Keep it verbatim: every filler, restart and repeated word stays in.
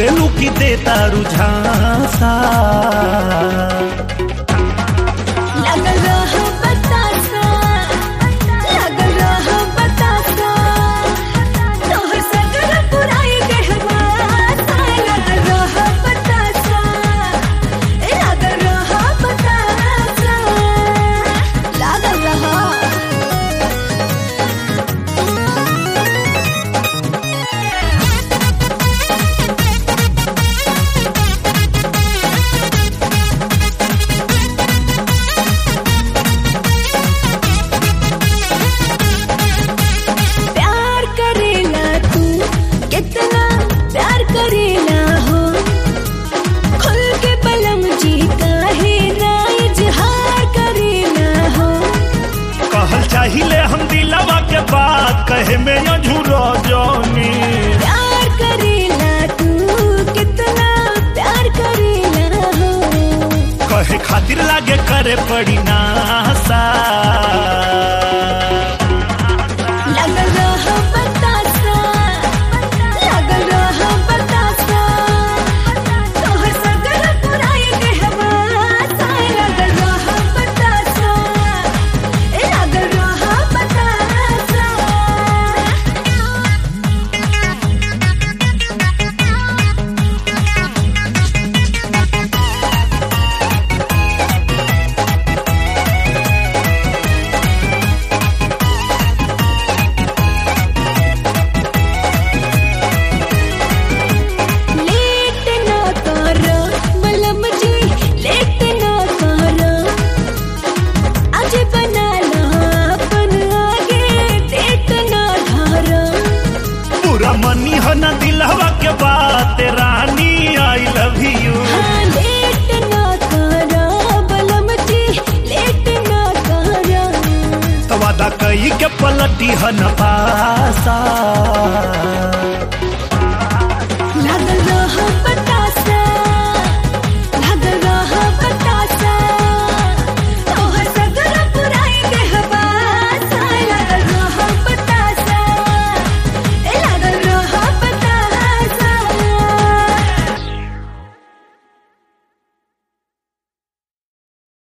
बोले लू की देता रुझासा लगल रह बतासा, लगल रह बतासा, तोहर सगर पुराई गहवासा। लगल रह बतासा, लगल रह बतासा, लगल रह। प्यार करेला तू कितना प्यार करेला हो, खुल के बलम जी काहे ना इजहार करेला हो। कहल चाहिए हम दिलवा के बात कहे में अझूरो जोनी। प्यार करेला तू कितना प्यार करेला हो, कहे खातिर लागे करे पड़ी नासा लगल रह बतासा, लगल रह बतासा, तोहर सगर पुराई गहवासा। लगल रह बतासा, लगल रह बतासा। लेट ना करो बलम जी, लेट ना करो, आज बना लो अपन आगे डेट ना धरो। पूरा मनी हो ना दिलवा के बात रानी आई लव यू। हाँ लेट ना करो बलम जी, लेट ना करो, तो वादा कई के पलटी हन पासा